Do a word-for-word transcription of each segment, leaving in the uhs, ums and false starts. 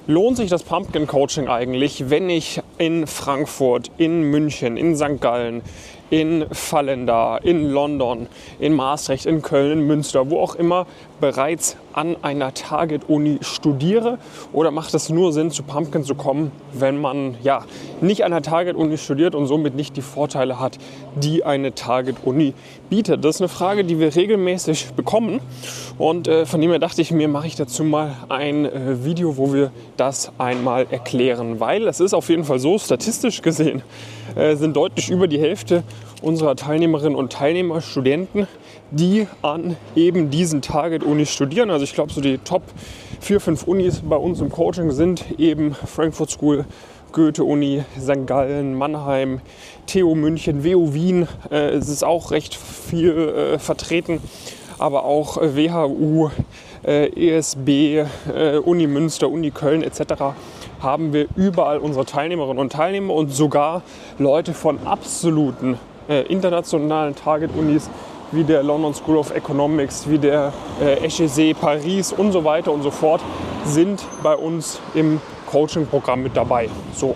lohnt sich das Pumpkin Coaching eigentlich, wenn ich in Frankfurt, in München, in Sankt Gallen, in Vallendar, in London, in Maastricht, in Köln, in Münster, wo auch immer bereits an einer Target-Uni studiere? Oder macht es nur Sinn, zu Pumpkin zu kommen, wenn man ja nicht an einer Target-Uni studiert und somit nicht die Vorteile hat, die eine Target-Uni bietet? Das ist eine Frage, die wir regelmäßig bekommen und äh, von dem her dachte ich mir, mache ich dazu mal ein äh, Video, wo wir das einmal erklären, weil es ist auf jeden Fall so, statistisch gesehen äh, sind deutlich über die Hälfte unserer Teilnehmerinnen und Teilnehmer Studenten, die an eben diesen Target-Unis studieren. Also ich glaube, so die Top vier, fünf Unis bei uns im Coaching sind eben Frankfurt School, Goethe-Uni, Sankt Gallen, Mannheim, T U München, W U Wien. Äh, es ist auch recht viel äh, vertreten, aber auch äh, W H U, äh, E S B, äh, Uni Münster, Uni Köln et cetera haben wir überall unsere Teilnehmerinnen und Teilnehmer und sogar Leute von absoluten äh, internationalen Target-Unis wie der London School of Economics, wie der äh, H E C Paris und so weiter und so fort sind bei uns im Coaching-Programm mit dabei. So.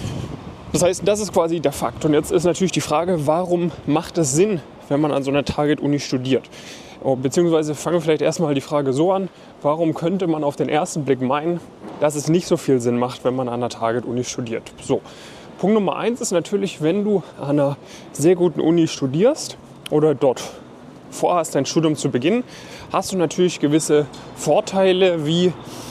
Das heißt, das ist quasi der Fakt. Und jetzt ist natürlich die Frage, warum macht es Sinn, wenn man an so einer Target-Uni studiert? Beziehungsweise fangen wir vielleicht erstmal die Frage so an, warum könnte man auf den ersten Blick meinen, dass es nicht so viel Sinn macht, wenn man an einer Target-Uni studiert? So. Punkt Nummer eins ist natürlich, wenn du an einer sehr guten Uni studierst oder dort vorhast, dein Studium zu beginnen, hast du natürlich gewisse Vorteile wie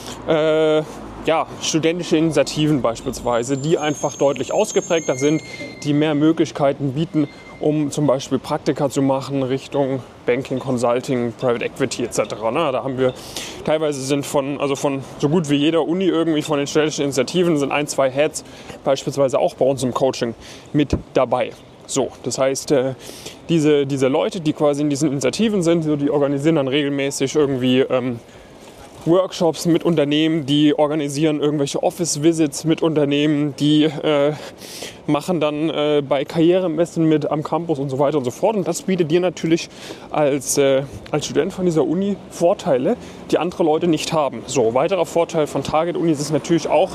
äh, ja, studentische Initiativen beispielsweise, die einfach deutlich ausgeprägter sind, die mehr Möglichkeiten bieten, um zum Beispiel Praktika zu machen Richtung Banking, Consulting, Private Equity et cetera. Ne? Da haben wir teilweise sind von, also von so gut wie jeder Uni irgendwie von den studentischen Initiativen sind ein, zwei Heads beispielsweise auch bei uns im Coaching mit dabei. So, das heißt, äh, diese, diese Leute, die quasi in diesen Initiativen sind, so, die organisieren dann regelmäßig irgendwie ähm, Workshops mit Unternehmen, die organisieren irgendwelche Office-Visits mit Unternehmen, die äh, machen dann äh, bei Karrieremessen mit am Campus und so weiter und so fort. Und das bietet dir natürlich als, äh, als Student von dieser Uni Vorteile, die andere Leute nicht haben. So, weiterer Vorteil von Target-Unis ist natürlich auch,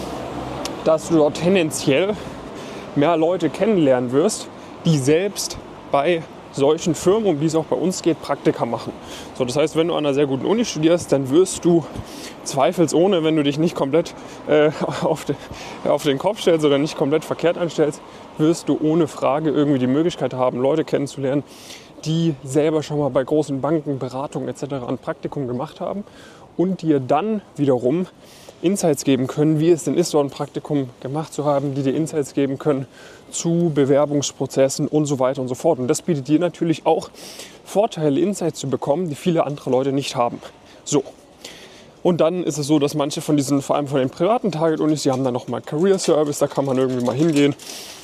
dass du dort tendenziell mehr Leute kennenlernen wirst, die selbst bei solchen Firmen, um die es auch bei uns geht, Praktika machen. So, das heißt, wenn du an einer sehr guten Uni studierst, dann wirst du zweifelsohne, wenn du dich nicht komplett äh, auf, de, auf den Kopf stellst oder nicht komplett verkehrt anstellst, wirst du ohne Frage irgendwie die Möglichkeit haben, Leute kennenzulernen, die selber schon mal bei großen Banken, Beratungen et cetera ein Praktikum gemacht haben und dir dann wiederum Insights geben können, wie es denn ist, dort ein Praktikum gemacht zu haben, die dir Insights geben können zu Bewerbungsprozessen und so weiter und so fort. Und das bietet dir natürlich auch Vorteile, Insights zu bekommen, die viele andere Leute nicht haben. So. Und dann ist es so, dass manche von diesen, vor allem von den privaten Target-Unis, die haben dann nochmal Career Service, da kann man irgendwie mal hingehen,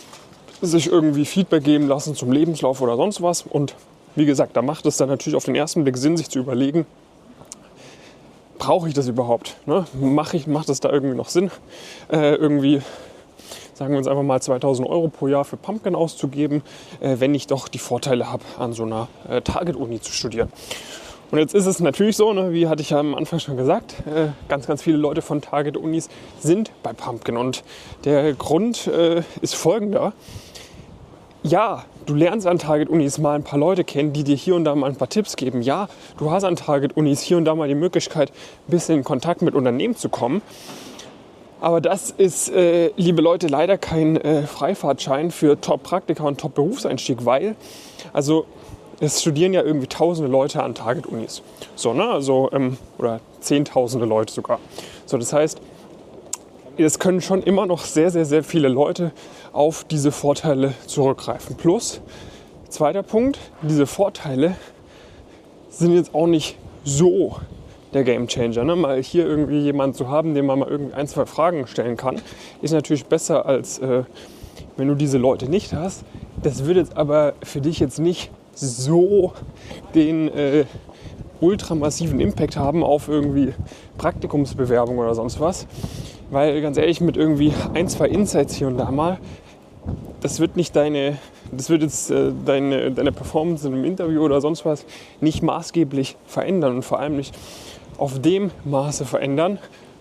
sich irgendwie Feedback geben lassen zum Lebenslauf oder sonst was. Und wie gesagt, da macht es dann natürlich auf den ersten Blick Sinn, sich zu überlegen, brauche ich das überhaupt? Ne? Mache ich, macht das da irgendwie noch Sinn, äh, irgendwie, sagen wir uns einfach mal zweitausend Euro pro Jahr für Pumpkin auszugeben, äh, wenn ich doch die Vorteile habe, an so einer äh, Target-Uni zu studieren? Und jetzt ist es natürlich so, ne, wie hatte ich ja am Anfang schon gesagt, äh, ganz, ganz viele Leute von Target-Unis sind bei Pumpkin. Und der Grund äh, ist folgender. Ja, du lernst an Target-Unis mal ein paar Leute kennen, die dir hier und da mal ein paar Tipps geben. Ja, du hast an Target-Unis hier und da mal die Möglichkeit, ein bisschen in Kontakt mit Unternehmen zu kommen. Aber das ist, äh, liebe Leute, leider kein äh, Freifahrtschein für Top-Praktika und Top-Berufseinstieg, weil, also es studieren ja irgendwie tausende Leute an Target-Unis. So, ne, also, ähm, oder zehntausende Leute sogar. So, das heißt, es können schon immer noch sehr, sehr, sehr viele Leute auf diese Vorteile zurückgreifen. Plus, zweiter Punkt, diese Vorteile sind jetzt auch nicht so der Gamechanger. Ne? Mal hier irgendwie jemanden zu haben, dem man mal irgendwie ein, zwei Fragen stellen kann, ist natürlich besser, als äh, wenn du diese Leute nicht hast. Das würde jetzt aber für dich jetzt nicht so den äh, ultramassiven Impact haben auf irgendwie Praktikumsbewerbung oder sonst was. Weil ganz ehrlich, mit irgendwie ein, zwei Insights hier und da mal, das wird nicht deine, das wird jetzt äh, deine, deine Performance in einem Interview oder sonst was nicht maßgeblich verändern und vor allem nicht auf dem Maße verändern,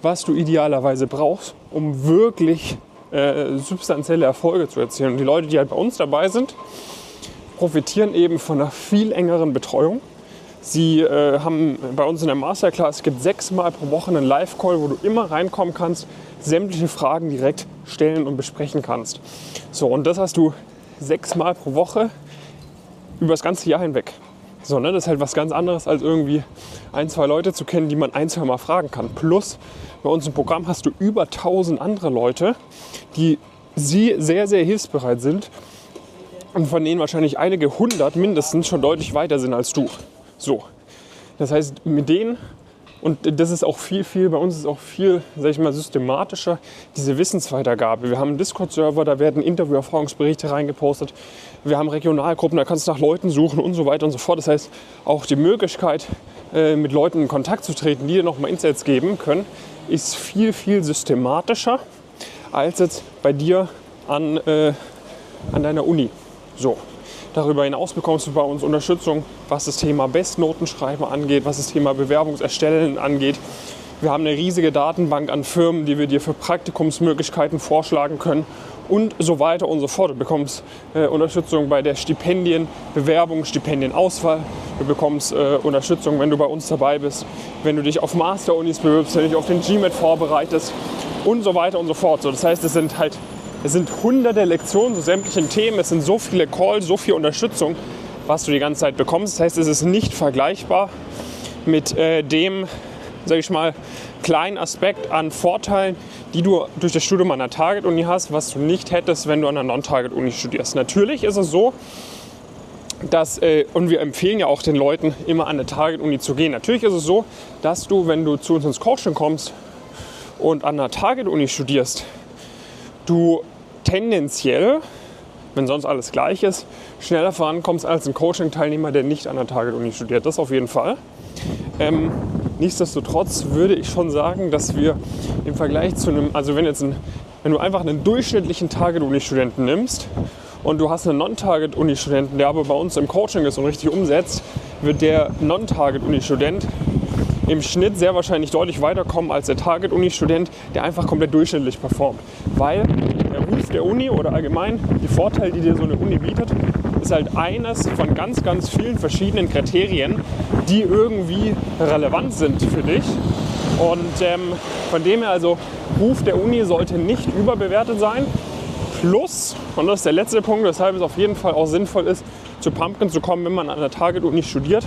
was du idealerweise brauchst, um wirklich äh, substanzielle Erfolge zu erzielen. Und die Leute, die halt bei uns dabei sind, profitieren eben von einer viel engeren Betreuung. Sie äh, haben bei uns in der Masterclass, es gibt sechsmal pro Woche einen Live-Call, wo du immer reinkommen kannst, sämtliche Fragen direkt stellen und besprechen kannst. So, und das hast du sechsmal pro Woche über das ganze Jahr hinweg. So, ne, das ist halt was ganz anderes, als irgendwie ein, zwei Leute zu kennen, die man ein, zwei Mal fragen kann. Plus, bei uns im Programm hast du über tausend andere Leute, die sie sehr, sehr hilfsbereit sind und von denen wahrscheinlich einige hundert mindestens schon deutlich weiter sind als du. So, das heißt, mit denen, und das ist auch viel, viel, bei uns ist auch viel, sag ich mal, systematischer, diese Wissensweitergabe. Wir haben einen Discord-Server, da werden Interview-Erfahrungsberichte reingepostet. Wir haben Regionalgruppen, da kannst du nach Leuten suchen und so weiter und so fort. Das heißt, auch die Möglichkeit, äh, mit Leuten in Kontakt zu treten, die dir nochmal Insights geben können, ist viel, viel systematischer als jetzt bei dir an, äh, an deiner Uni. So. Darüber hinaus bekommst du bei uns Unterstützung, was das Thema Bestnotenschreiben angeht, was das Thema Bewerbungserstellen angeht. Wir haben eine riesige Datenbank an Firmen, die wir dir für Praktikumsmöglichkeiten vorschlagen können und so weiter und so fort. Du bekommst äh, Unterstützung bei der Stipendienbewerbung, Stipendienauswahl. Du bekommst äh, Unterstützung, wenn du bei uns dabei bist, wenn du dich auf Master-Unis bewirbst, wenn du dich auf den GMAT vorbereitest und so weiter und so fort. So, das heißt, es sind halt Es sind hunderte Lektionen zu sämtlichen Themen, es sind so viele Calls, so viel Unterstützung, was du die ganze Zeit bekommst. Das heißt, es ist nicht vergleichbar mit äh, dem, sag ich mal, kleinen Aspekt an Vorteilen, die du durch das Studium an einer Target-Uni hast, was du nicht hättest, wenn du an einer Non-Target-Uni studierst. Natürlich ist es so, dass, äh, und wir empfehlen ja auch den Leuten, immer an eine Target-Uni zu gehen. Natürlich ist es so, dass du, wenn du zu uns ins Coaching kommst und an einer Target-Uni studierst, du tendenziell, wenn sonst alles gleich ist, schneller vorankommst als ein Coaching-Teilnehmer, der nicht an der Target-Uni studiert. Das auf jeden Fall. Ähm, nichtsdestotrotz würde ich schon sagen, dass wir im Vergleich zu einem, also wenn, jetzt ein, wenn du einfach einen durchschnittlichen Target-Uni-Studenten nimmst und du hast einen Non-Target-Uni-Studenten, der aber bei uns im Coaching ist und richtig umsetzt, wird der Non-Target-Uni-Student im Schnitt sehr wahrscheinlich deutlich weiterkommen als der Target-Uni-Student, der einfach komplett durchschnittlich performt. Weil der Ruf der Uni oder allgemein die Vorteile, die dir so eine Uni bietet, ist halt eines von ganz, ganz vielen verschiedenen Kriterien, die irgendwie relevant sind für dich. Und ähm, von dem her also, Ruf der Uni sollte nicht überbewertet sein. Plus, und das ist der letzte Punkt, weshalb es auf jeden Fall auch sinnvoll ist, zu Pumpkin zu kommen, wenn man an der Target-Uni studiert.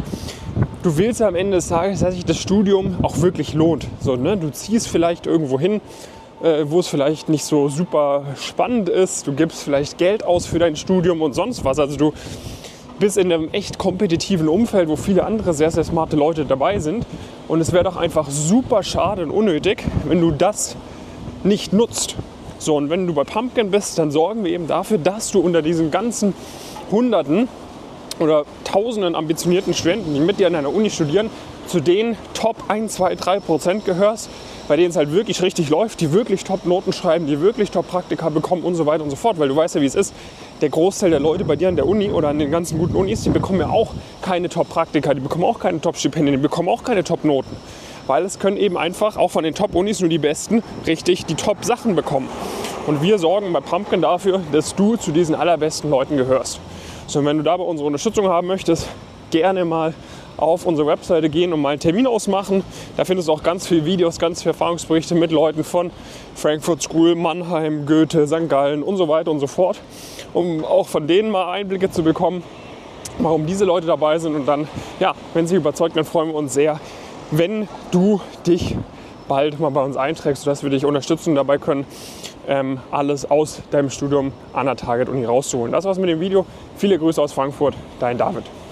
Du willst ja am Ende des Tages, dass sich das Studium auch wirklich lohnt. So, ne? Du ziehst vielleicht irgendwo hin, äh, wo es vielleicht nicht so super spannend ist. Du gibst vielleicht Geld aus für dein Studium und sonst was. Also du bist in einem echt kompetitiven Umfeld, wo viele andere sehr, sehr smarte Leute dabei sind. Und es wäre doch einfach super schade und unnötig, wenn du das nicht nutzt. So, und wenn du bei Pumpkin bist, dann sorgen wir eben dafür, dass du unter diesen ganzen Hunderten oder tausenden ambitionierten Studenten, die mit dir an einer Uni studieren, zu den Top eins, zwei, drei Prozent gehörst, bei denen es halt wirklich richtig läuft, die wirklich Top-Noten schreiben, die wirklich Top-Praktika bekommen und so weiter und so fort. Weil du weißt ja, wie es ist, der Großteil der Leute bei dir an der Uni oder an den ganzen guten Unis, die bekommen ja auch keine Top-Praktika, die bekommen auch keine Top-Stipendien, die bekommen auch keine Top-Noten. Weil es können eben einfach auch von den Top-Unis nur die Besten richtig die Top-Sachen bekommen. Und wir sorgen bei Pumpkin dafür, dass du zu diesen allerbesten Leuten gehörst. So, und wenn du dabei unsere Unterstützung haben möchtest, gerne mal auf unsere Webseite gehen und mal einen Termin ausmachen. Da findest du auch ganz viele Videos, ganz viele Erfahrungsberichte mit Leuten von Frankfurt School, Mannheim, Goethe, Sankt Gallen und so weiter und so fort, um auch von denen mal Einblicke zu bekommen, warum diese Leute dabei sind. Und dann, ja, wenn sie überzeugt, dann freuen wir uns sehr, wenn du dich bald mal bei uns einträgst, sodass wir dich unterstützen und dabei können, ähm, alles aus deinem Studium an der Target-Uni rauszuholen. Das war's mit dem Video. Viele Grüße aus Frankfurt, dein David.